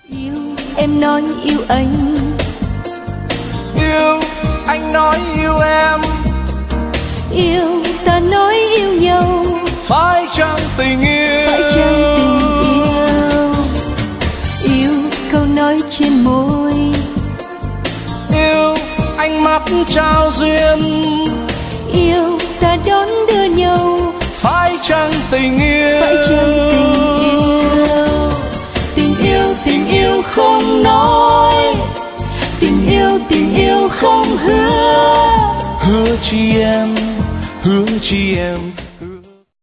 Yêu em nói yêu anh, yêu anh nói yêu em, yêu ta nói yêu nhau, phải chăng tình yêu? phải chăng tình yêu? Yêu câu nói trên môi, Yêu ánh mắt trao duyên, yêu ta đón đưa nhau, phải chăng tình yêu? phải chăng tình yêu? Tình yêu không nói, tình yêu không hứa. Hứa chi em